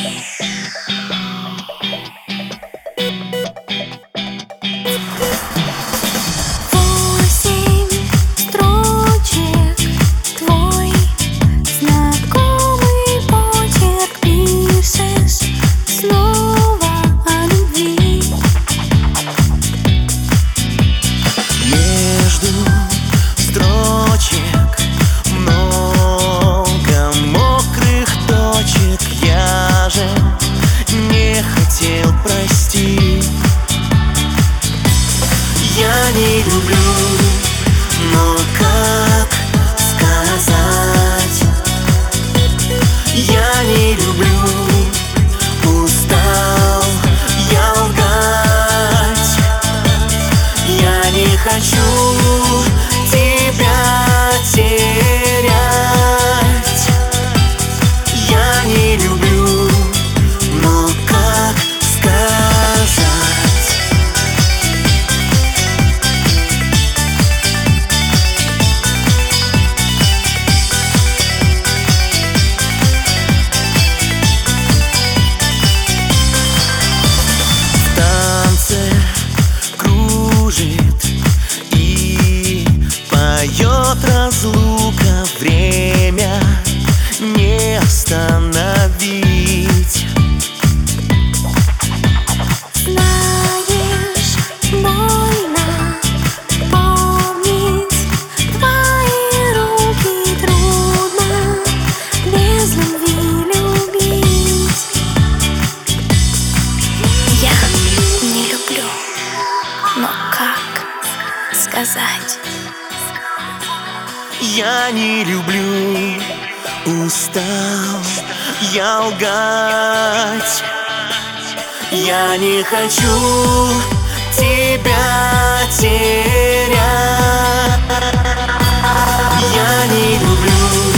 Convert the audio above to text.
Я не люблю, но как сказать? Я не люблю, устал я лгать. Я не хочу тебя терять. Я не люблю, но как сказать? Поет разлука, время не остановить. Знаешь, больно помнить твои руки, трудно без любви любить. Я не люблю, но как сказать? Я не люблю, устал я лгать. Я не хочу тебя терять. Я не люблю.